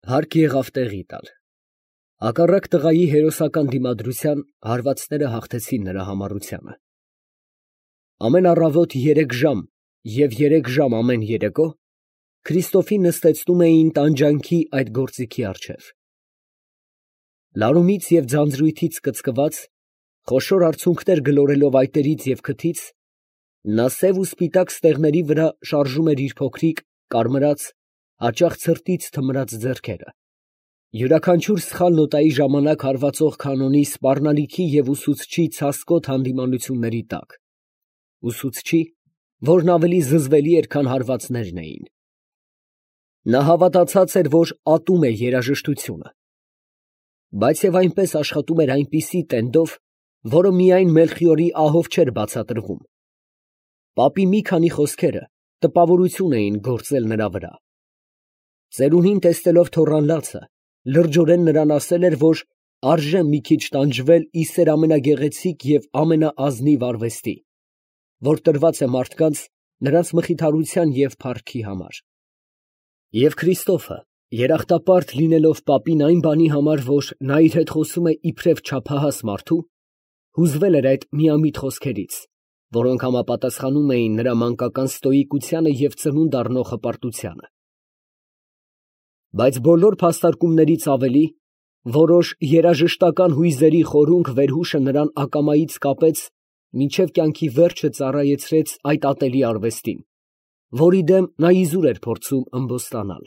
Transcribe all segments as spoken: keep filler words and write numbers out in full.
Հարկ եղավ տեղի տալ։ Հակառակ տղայի հերոսական դիմադրության հարվածները հաղթեցին նրա համառությանը։ Ամեն առավոտ երեք ժամ և երեք ժամ ամեն երեկո Քրիստոֆին նստեցնում էին տանջանքի այդ գործիքի առջև։ Լարումից և ձանձրույթից կծկված, խոշոր արցունքներ գլորելով այտերից և քթից, նա սև ու սպիտակ ստեղների վրա շարժում էր իր փոքրիկ, կարմրած, հաճախ ցրտից թմրած ձեռքերը, յուրաքանչյուր սխալ նոտայի ժամանակ հարվածող կանոնի սպառնալիքի և ուսուցչի ցասկոտ հանդիմանությունների տակ, ուսուցչի, որն ավելի զզվելի էր, քան հարվածներն էին։ Նա հավատացած էր, որ ատում է երաժշտությունը, բայց և այնպես աշխատում էր այնպիսի տենդով, որը միայն Մելխիորի ահով չէր բացատրվում։ Պապի մի քանի խոսքերը տպավորություն էին գործել նրա վրա։ Ծերունին տեսնելով թոռան լացը, լրջորեն նրան ասել էր, որ արժե մի քիչ տանջվել իսեր ամենագեղեցիկ և ամենաազնիվ արվեստի, որ տրված է մարդկանց նրանց մխիթարության և փառքի համար։ Եվ Քրիստոֆը, երախտապարտ լինելով պապին այն բանի համար, որ նա իր հետ խոսում է իբրև չափահաս մարդու, հուզվել էր այդ միամիտ խոսքերից, որոնք համապատասխանում էին նրա մանկական ստոիկությանը և ծնունդ առնող հպարտությանը։ Բայց բոլոր փաստարկումներից ավելի, որոշ երաժշտական հույզերի խորունկ վերհուշը նրան ակամայից կապեց, մինչև կյանքի վերջը ծառայեցրեց այդ ատելի արվեստին, որի դեմ նա իզուր էր փորձում ըմբոստանալ։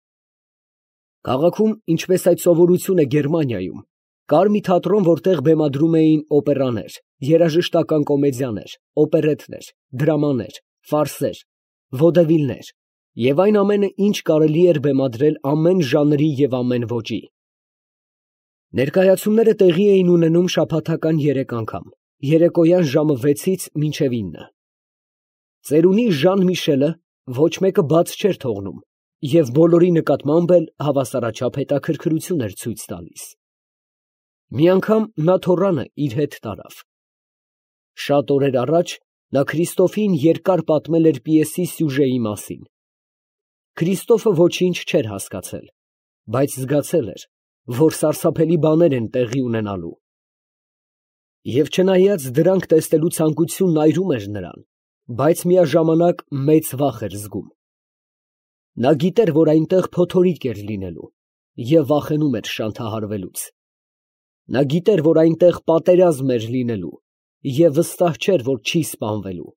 Քաղաքում, ինչպես այդ սովորություն է Գերմանիայում, կար մի թատրոն, որտեղ բեմադրում էին օպերաներ, երաժշտական կոմեդիաներ, օպերետներ, դրամաներ, ֆարսեր, վոդևիլներ և այն ամենը, ինչ կարելի էր բեմադրել ամեն ժանրի և ամեն ոճի։ Ներկայացումները տեղի էին ունենում շաբաթական երեք անգամ, երեկոյան ժամը վեցից մինչև ինը։ Ծերունի Ժան Միշելը ոչ մեկը բաց չէր թողնում և բոլորի նկատմամբ էլ հավասարաչափ հետաքրքրություն էր ցույց տալիս։ Մի անգամ նա թոռանը իր հետ տարավ։ Շատ օրեր առաջ նա Քրիստոֆին երկար պատմել էր պիեսի սյուժեի մասին։ Քրիստոֆը ոչինչ չէր հասկացել, բայց զգացել էր, որ սարսափելի բաներ են տեղի ունենալու։ Եվ չնայած դրանք տեսնելու ցանկությունն այրում էր նրան, բայց միաժամանակ մեծ վախ էր զգում։ Նա գիտեր, որ այնտեղ փոթորիկ էր լինելու և վախենում էր շանթահարվելուց։ Նա գիտեր, որ այնտեղ պատերազմ էր լինելու և վստահ չէր, որ չի սպանվելու։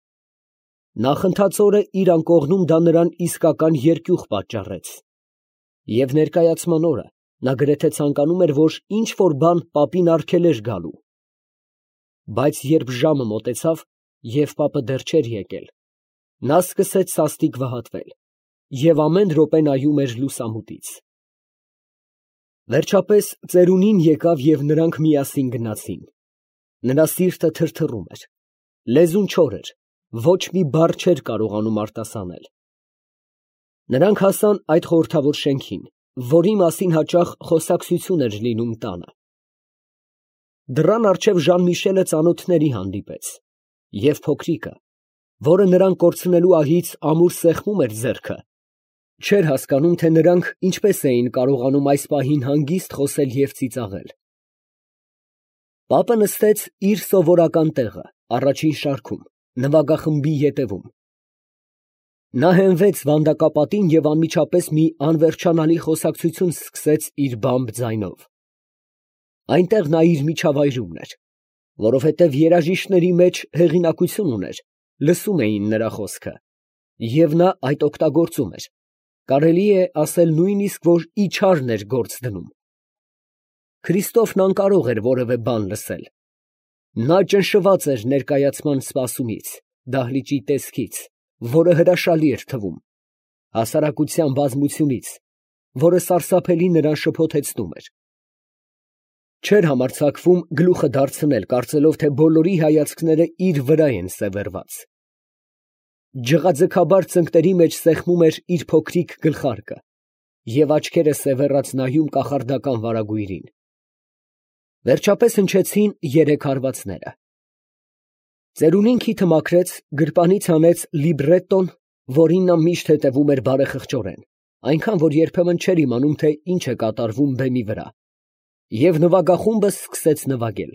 Նախընթաց օրը իր անկողնում դա նրան իսկական երկյուղ պատճառեց, և ներկայացման օրը նա գրեթե ցանկանում էր, որ ինչ֊որ բան պապին արգելեր գալու։ Բայց երբ ժամը մոտեցավ, և պապը դեռ չէր եկել, նա սկսեց սաստիկ վհատվել և ամեն րոպե նայում էր լուսամուտից։ Վերջապես ծերունին եկավ և նրանք միասին գնացին։ Նրա սիրտը թրթռում էր, լեզուն չոր էր, ոչ մի բառ չէր կարողանում արտասանել։ Նրանք հասան այդ խորհրդավոր շենքին, որի մասին հաճախ խոսակցություն էր լինում տանը։ Դռան առջև Ժան֊Միշելը ծանոթների հանդիպեց, և փոքրիկը, որը նրան կորցնելու ահից ամուր սեղմում էր ձեռքը, չէր հասկանում, թե նրանք ինչպես էին կարողանում այս պահին հանգիստ խոսել և ծիծաղել։ Պապը նստեց իր սովորական տեղը, առաջին շարքում, նվագախմբի ետևում։ Նա հենվեց վանդակապատին և անմիջապես մի անվերջանալի խոսակցություն սկսեց իր բամբ ձայնով։ Այնտեղ նա իր միջավայրումն էր, որովհետև երաժիշտների մեջ հեղինակություն ուներ, լսում էին նրա խոսքը, և նա այդ օգտագործում էր, կարելի է ասել նույնիսկ, որ իչարն էր գործ դնում։ Քրիստոֆն անկարող էր որևէ բան լսել։ Նա ճնշված էր ներկայացման սպասումից, դահլիճի տեսքից, որը հրաշալի էր թվում, հասարակության բազմությունից, որը սարսափելի նրան շփոթեցնում էր։ Չէր համարձակվում գլուխը դարձնել, կարծելով, թե բոլորի հայացքները իր վրա են սևեռված։ Ջղաձգաբար ծնկների մեջ սեղմում էր իր փոքրիկ գլխարկը և աչքերը սևեռած նայում կախարդական վարագույրին։ Վերջապես հնչեցին երեք հարվածները։ Ծերունին քիթը մաքրեց, գրպանից հանեց լիբրետոն, որին նա միշտ հետևում էր բարեխղճորեն, այնքան, որ երբեմն չէր իմանում, թե ինչ է կատարվում բեմի վրա, և նվագախումբը սկսեց նվագել։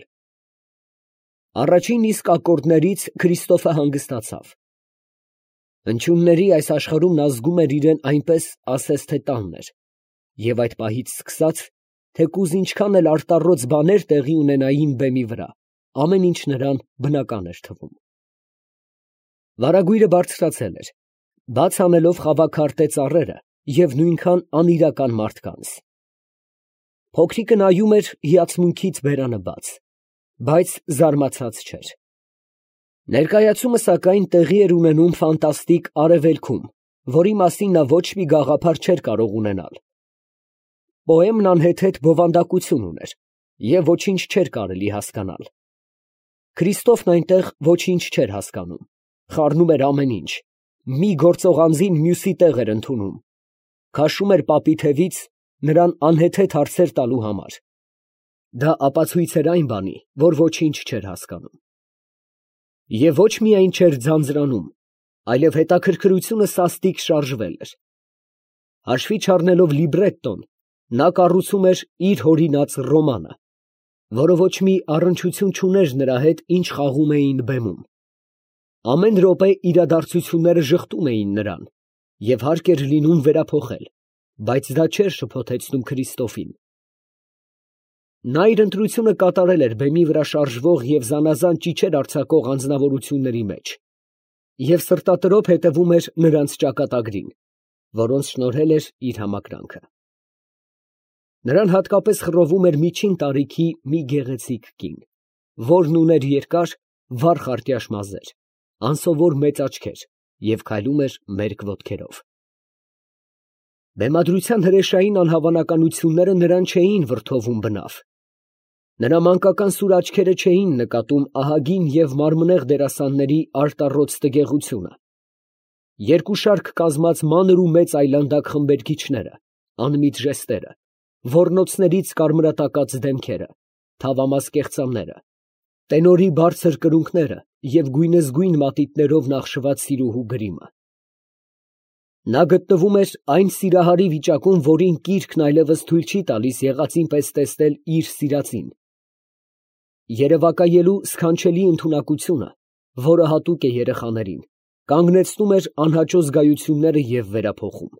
Առաջին իսկ ակորդներից Քրիստոֆը հանգստացավ։ Հնչյունների այս աշխարհում նա զգում էր իրեն այնպես, ասես թե տանն էր, և այդ պահից սկսած, թեկուզ ինչքան էլ արտառոց բաներ տեղի ունենային բեմի վրա, ամեն ինչ նրան բնական էր թվում։ Վարագույրը բարձրացել էր, բաց անելով խավաքարտե ծառերը և նույնքան անիրական մարդկանց։ Փոքրիկը նայում էր հիացմունքից բերանը բաց, բայց զարմացած չէր։ Ներկայացումը, սակայն, տեղի էր ունենում ֆանտաստիկ արևելքում, որի մասին նա ոչ մի գաղափար չէր կարող ունենալ։ Պոեմն անհեթեթ բովանդակություն ուներ, և ոչինչ չէր կարելի հասկանալ։ Քրիստոֆն այնտեղ ոչինչ չէր հասկանում, խառնում էր ամեն ինչ, մի գործող անձին մյուսի տեղ էր ընդունում, քաշում էր պապի թևից նրան անհեթեթ հարցեր տալու համար։ Դա ապացույց էր այն բանի, որ ոչինչ չէր հասկանում։ Եվ ոչ միայն չէր ձանձրանում, այլև հետաքրքրությունը սաստիկ շարժվել էր։ Հաշվի չառնելով լիբրետոն, նա կառուցում էր իր հորինած ռոմանը, որը ոչ մի առնչություն չուներ նրա հետ, ինչ խաղում էին բեմում։ Ամեն րոպե իրադարձությունները ժխտում էին նրան, և հարկ էր լինում վերափոխել, բայց դա չէր շփոթեցնում Քրիստոֆին։ Նա իր ընտրությունը կատարել էր բեմի վրա շարժվող և զանազան ճիչեր արձակող անձնավորությունների մեջ և սրտատրոփ հետևում էր նրանց ճակատագրին, որոնց շնորհել էր իր համակրանքը։ Նրան հատկապես խռովում էր միջին տարիքի մի գեղեցիկ կին, որն ուներ երկար, վառ խարտյաշ մազեր, անսովոր մեծ աչքեր և քայլում էր մերկ ոտքերով։ Բեմադրության հրեշային անհավանականությունները նրան չէին վրդովում բնավ։ Նրա մանկական սուր աչքերը չէին նկատում ահագին և մարմնեղ դերասանների արտառոց տգեղությունը։ Երկուշարք կազմած մանր ու մեծ այլանդակ խմբերգիչները, անմիտ ժեստերը, ոռնոցներից կարմրատակած դեմքերը, թավամաս կեղծամները, տենորի բարձր կրունկները և գույնզգույն մատիտներով նախշված սիրուհու գրիմը։ Նա գտնվում էր այն սիրահարի վիճակում, որին կիրքն այլևս թույլ չի տալիս եղածին պես տեսնել իր սիրածին։ Երևակայելու սքանչելի ընդունակությունը, որը հատուկ է երեխաներին, կանգնեցնում էր անհաճո զգայությունները և վերափոխում։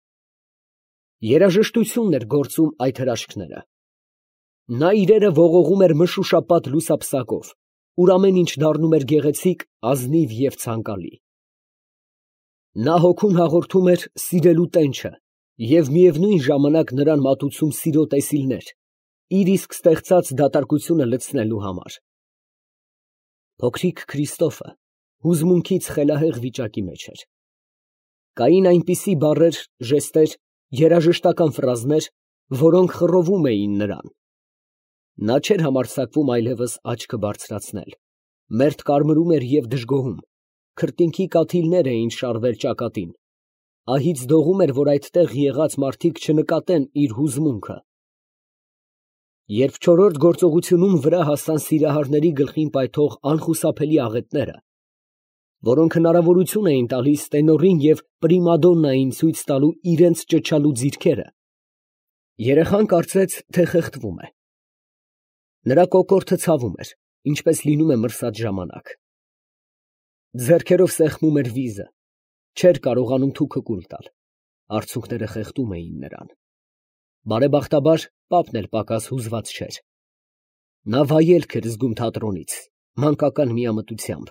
Երաժշտությունն էր գործում այդ հրաշքները։ Նա իրերը ողողում էր մշուշապատ լուսապսակով, ուր ամեն ինչ դառնում էր գեղեցիկ, ազնիվ և ցանկալի։ Նա հոգուն հաղորդում էր սիրելու տենչը և միևնույն ժամանակ նրան մատուցում սիրո տեսիլներ, իր իսկ ստեղծած դատարկությունը լցնելու համար։ Փոքրիկ Քրիստոֆը հուզմունքից խելահեղ վիճակի մեջ էր։ Կային այնպիսի բառեր, ժեստեր, երաժշտական ֆրազներ, որոնք խռովում էին նրան։ Նա չէր համարձակվում այլևս աչքը բարձրացնել, մերթ կարմրում էր և դժգոհում, քրտինքի կաթիլներ էին շարվել ճակատին, ահից դողում էր, որ այդտեղ եղած մարդիկ չնկատեն իր հուզմունքը։ Երբ չորրորդ գործողությունում վրա հասան սիրահարների գլխին պայթող անխուսափելի աղետները, որոնք հնարավորություն էին տալիս տենորին և պրիմադոննային ցույց տալու իրենց ճչալու ձիրքերը, երեխան կարծեց, թե խեղդվում է։ Նրա կոկորդը ցավում էր, ինչպես լինում է մրսած ժամանակ։ Ձեռքերով սեղմում էր վիզը, չէր կարողանում թուքը կուլ տալ, արցունքները խեղդում էին նրան։ Բարեբախտաբար, պապն էլ պակաս հուզված չէր։ Նա վայելք էր զգում թատրոնից, մանկական միամտությամբ։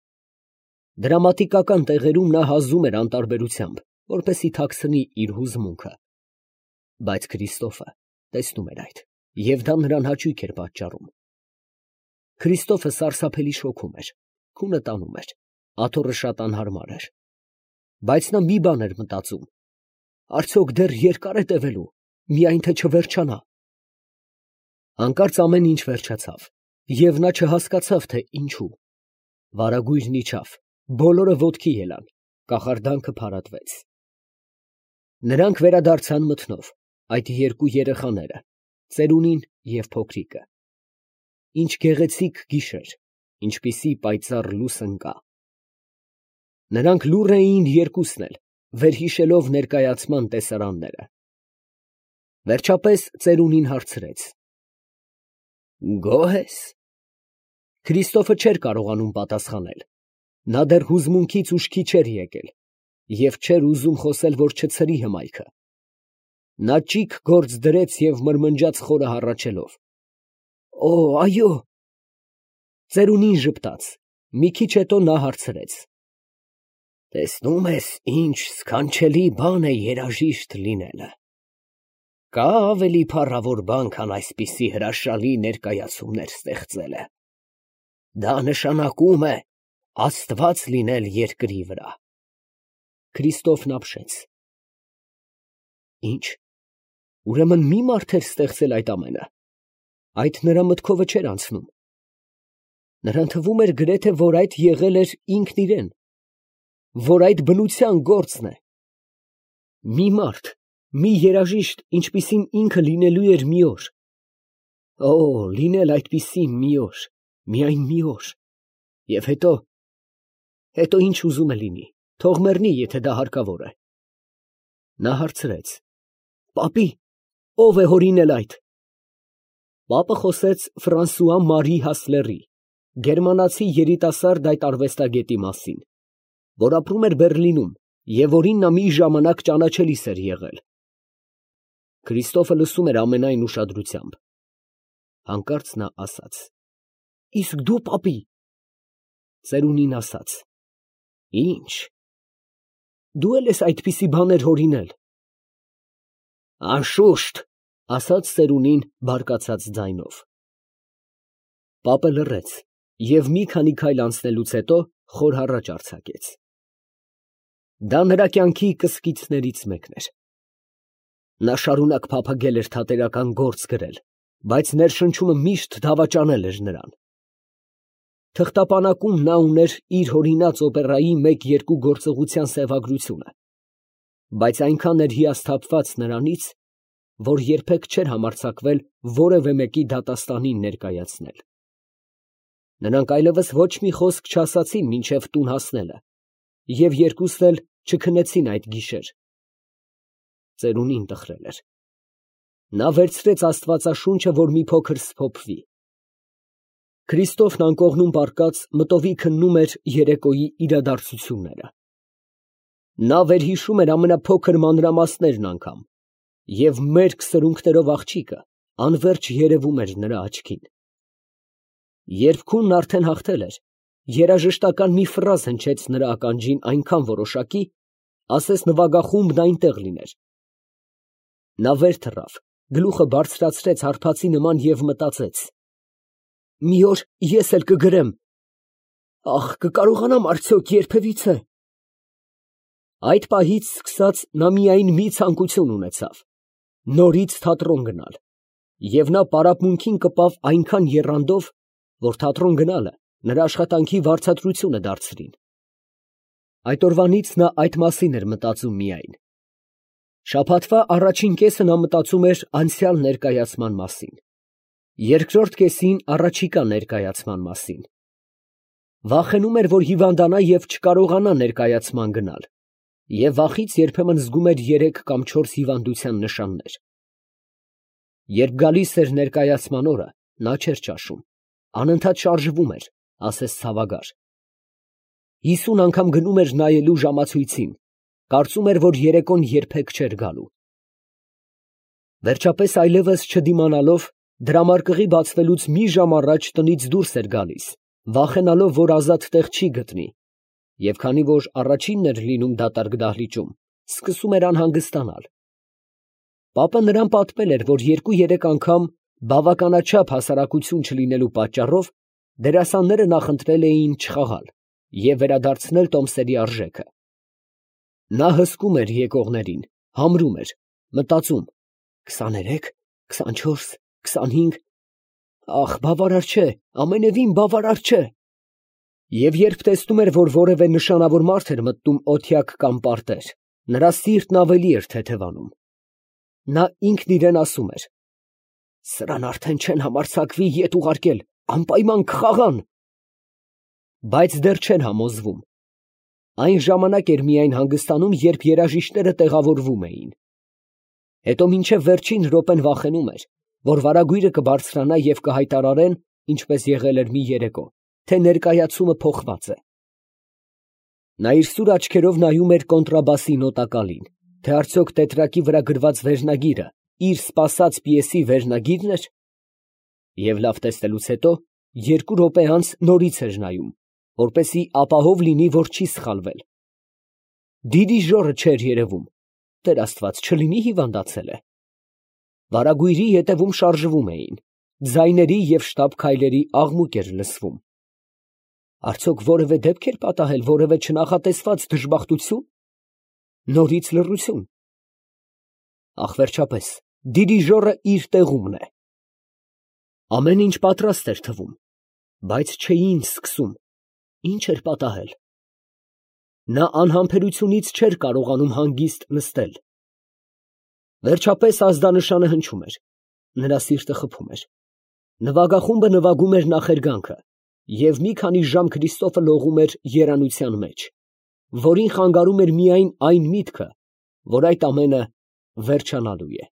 Դրամատիկական տեղերում նա հազում էր անտարբերությամբ, որպեսզի թաքցնի իր հուզմունքը։ Բայց Քրիստոֆը տեսնում էր այդ, և դա նրան հաճույք էր պատճառում։ Քրիստոֆը սարսափելի շոգում էր, քունը տանում էր, աթոռը շատ անհարմար էր։ Բայց նա մի բան էր մտածում. արդյոք դեռ երկա՞ր է տևելու, միայն թե չվերջանա։ Հանկարծ ամեն ինչ վերջացավ, և նա չհասկացավ, թե ինչու։ Վարագույրն իջավ, բոլորը ոտքի ելան, կախարդանքը փարատվեց։ Նրանք վերադարձան մթնով, այդ երկու երեխաները, ծերունին և փոքրիկը։ Ինչ գեղեցիկ գիշեր, ինչպիսի պայծառ լույս ընկա։ Նրանք լուռ էին երկուսն էլ, վերհիշելով ներկայացման տեսարանները։ Վերջապես ծերունին հարցրեց. Գոհ ես։ Քրիստոֆը չէր կարողանում պատասխանել։ Նա դեռ հուզմունքից ուշքի չէր եկել և չէր ուզում խոսել, որ չցրի հմայքը։ Նա ճիգ գործ դրեց և մրմնջաց խորը հառաչելով. Օ, այո։ Ծերունին ժպտաց, մի քիչ հետո նա հարցրեց. Տեսնում ես, ինչ սքանչելի բան է երաժիշտ լինելը։ Կա ավելի փառավոր բան, քան այսպիսի հրաշալի ներկայացումներ ստեղծելը։ Դա նշանակում է Աստված լինել երկրի վրա։ Քրիստոֆն ապշեց։ Ինչ, ուրեմն մի մարդ էր ստեղծել այդ ամենը։ Այդ նրա մտքովը չէր անցնում։ Նրան թվում էր գրեթե, որ այդ եղել էր ինքն իրեն, որ այդ բնության գործն է։ Մի մարդ, մի երաժիշտ, ինչպիսին ինքը լինելու էր մի օր։ Օ, լինել այդպիսի մի օր, միայն մի օր։ Եվ հետո, հետո ինչ ուզում է լինի, թող մեռնի, եթե դա հարկավոր է։ Նա հարցրեց. Պապի, ո՞վ է հորինել այդ։ Պապը խոսեց Ֆրանսուଆ Մարի Հասլերի, գերմանացի երիտասարդ այդ արվեստագետի մասին, որ ապրում էր Բեռլինում և որին նա մի ժամանակ ճանաչելիս էր եղել։ Քրիստոֆը լսում էր ամենայն ուշադրությամբ։ Հանկարծ նա ասաց. Իսկ դու, պապի։ Ծերունին ասաց. Ինչ։ Դու էլ ես այդպիսի բաներ հորինել։ Անշուշտ, ասաց ծերունին բարկացած ձայնով։ Պապը լռեց և մի քանի քայլ անցնելուց հետո խորհառաջ արձակեց։ Դա նրա կյանքի կսկիցներից մեկն էր։ Նա շարունակ փափագել էր թատերական գործ գրել, բայց ներշնչումը միշտ դավաճանել էր նրան։ Թղթապանակում նա ուներ իր հորինած օպերայի մեկ֊երկու գործողության սևագրությունը, բայց այնքան էր հիասթափված նրանից, որ երբեք չէր համարձակվել որևէ մեկի դատաստանին ներկայացնել։ Նրանք այլևս ոչ մի խոսք չասացին մինչև տուն հասնելը, և երկուսն էլ չքնեցին այդ գիշեր։ Ծերունին տխրել էր։ Նա վերցրեց աստվածաշունչը, որ մի փոքր սփոփվի։ Քրիստոֆն անկողնում պառկած մտովի քննում էր երեկոյի իրադարձությունները։ Նա վերհիշում էր ամենափոքր մանրամասներն անգամ, և մերկ սրունքներով աղջիկը անվերջ երևում էր նրա աչքին։ Երբ քունն արդեն հաղթել էր, երաժշտական մի ֆրազ հնչեց նրա ականջին այնքան որոշակի, ասես նվագախումբն այնտեղ լիներ։ Նա վեր թռավ, գլուխը բարձրացրեց հարբածի նման և մտածեց. մի օր ես էլ կգրեմ, ախ, կկարողանամ արդյոք երբևիցե։ Այդ պահից սկսած նա միայն մի ցանկություն ունեցավ. նորից թատրոն գնալ, և նա պարապմունքին կպավ այնքան եռանդով, որ թատրոն գնալը նրա աշխատանքի վարձատրությունը դարձրին։ Այդ օրվանից նա այդ մասին էր մտածում միայն։ Շաբաթվա առաջին կեսը նա մտածում էր անցյալ ներկայացման մասին, երկրորդ կեսին առաջիկա ներկայացման մասին։ Վախենում էր, որ հիվանդանա և չկարողանա ներկայացման գնալ, և վախից երբեմն զգում էր երեք կամ չորս հիվանդության նշաններ։ Երբ գալիս էր ներկայացման օրը, նա չէր ճաշում, անընդհատ շարժվում էր, ասես ցավագար։ Հիսուն անգամ գնում էր նայելու ժամացույցին, կարծում էր, որ երեկոն երբեք չէր գալու։ Վերջապես այլևս չդիմանալով, դրամարկղի բացվելուց մի ժամ առաջ տնից դուրս էր գալիս, վախենալով, որ ազատ տեղ չի գտնի, և քանի որ առաջինն էր լինում դատարկ դահլիճում, սկսում էր անհանգստանալ։ Պապը նրան պատմել էր, որ երկու֊երեք անգամ բավականաչափ հասարակություն չլինելու պատճառով դերասանները նախընտրել էին չխաղալ և վերադարձնել տոմսերի արժեքը։ Նա հսկում էր եկողներին, համրում էր, մտածում. քսաներեք, քսանչորս, քսանհինգ, ախ, բավարար չէ, ամենևին բավարար չէ։ Եվ երբ տեսնում էր, որ որևէ նշանավոր մարդ էր մտնում օթյակ կամ պարտեր, նրա սիրտն ավելի էր թեթևանում։ Նա ինքն իրան ասում էր. սրան արդեն չեն համարձակվի ետ ուղարկել, անպայման կխաղան։ Բայց դեռ չէր համոզվում։ Այն ժամանակ էր միայն հանգստանում, երբ երաժիշտները տեղավորվում էին։ Հետո մինչև վերջին րոպեն վախենում էր, որ վարագույրը կբարձրանա և կհայտարարեն, ինչպես եղել էր մի երեկո, թե ներկայացումը փոխված է։ Նա իր սուր աչքերով նայում էր կոնտրաբասի նոտակալին, թե արդյոք տետրակի վրա գրված վերնագիրը իր սպասած պիեսի վերնագիրն էր, և լավ տեսնելուց հետո երկու րոպե անց նորից էր նայում, որպեսզի ապահով լինի, որ չի սխալվել։ Դիրիժորը չէր երևում, Տեր Աստված, չլինի հիվանդացել է։ Վարագույրի ետևում շարժվում էին, ձայների և շտապ քայլերի աղմուկ էր լսվում։ Արդյոք որևէ դեպք էր պատահել, որևէ չնախատեսված դժբախտություն, նորից լռություն։ Ահ, վերջապես, դիրիժորը իր տեղումն է։ Ամեն ինչ պատրաստ էր թվում, բայց չէին սկսում, ինչ էր պատահել։ Նա անհամբերությունից չէր կարողանում հանգիստ նստել։ Վերջապես ազդանշանը հնչում էր, նրա սիրտը խփում էր։ Նվագախումբը նվագում էր նախերգանքը, և մի քանի ժամ Քրիստոֆը լողում էր երանության մեջ, որին խանգարում էր միայն այն միտքը, որ այդ ամենը վերջանալու է։